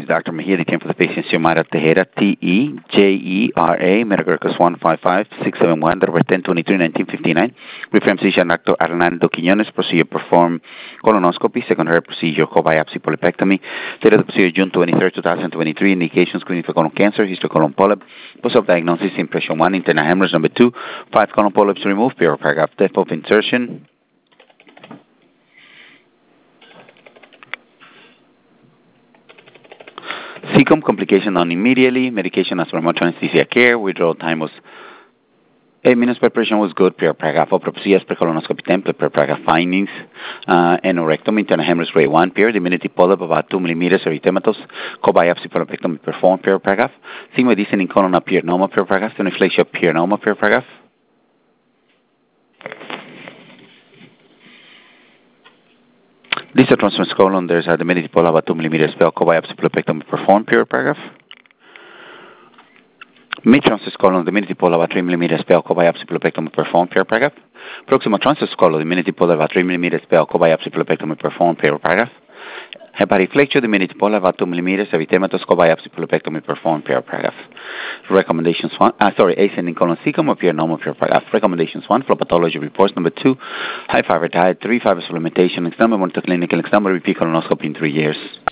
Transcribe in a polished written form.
Dr. Mejia, the time for the patient Xiomara Tejera, T-E-J-E-R-A, medical records 155-671, November 10, 1959. Reference physician Dr. Arnaldo Quiñones, procedure perform colonoscopy, secondary procedure, co-biopsy polypectomy. Date of the procedure, June 23, 2023. Indications, screening for colon cancer, history colon polyp, post-op diagnosis, impression 1, internal hemorrhage, number 2, 5 colon polyps removed, paragraph, depth of insertion. Cecum complication done immediately. Medication as remote anesthesia care. Withdrawal time was 8 minutes. Preparation was good. Paragraph procedures, pre-colonoscopy template, paragraph findings. Anorectomy, internal hemorrhage grade 1. Diminutive polyp about 2 millimeters erythematous. Co-biopsy polypectomy performed. Paragraph. Sigma descending colon pyrenoma. Paragraph. Stenoplacia pyrenoma. Paragraph. Distal transverse colon, there's a diminutive polyp about 2 millimeters. Co-biopsy polypectomy performed. Paragraph. Mid-transverse colon, diminutive polyp about 3 millimeters. Co-biopsy polypectomy performed. Paragraph. Proximal transverse colon, diminutive polyp about 3 millimeters. Co-biopsy polypectomy performed. Paragraph. Hepatic flexure, diminutive polyp about 2 millimeters. Erythematous, co-biopsy polypectomy performed. Paragraph. Recommendations 1, ascending colon cecum or pyrenoma. Paragraph. Recommendations 1, flow pathology reports. Number 2, high fiber diet, 3 fiber supplementation, external monitor clinical, external repeat colonoscopy in 3 years.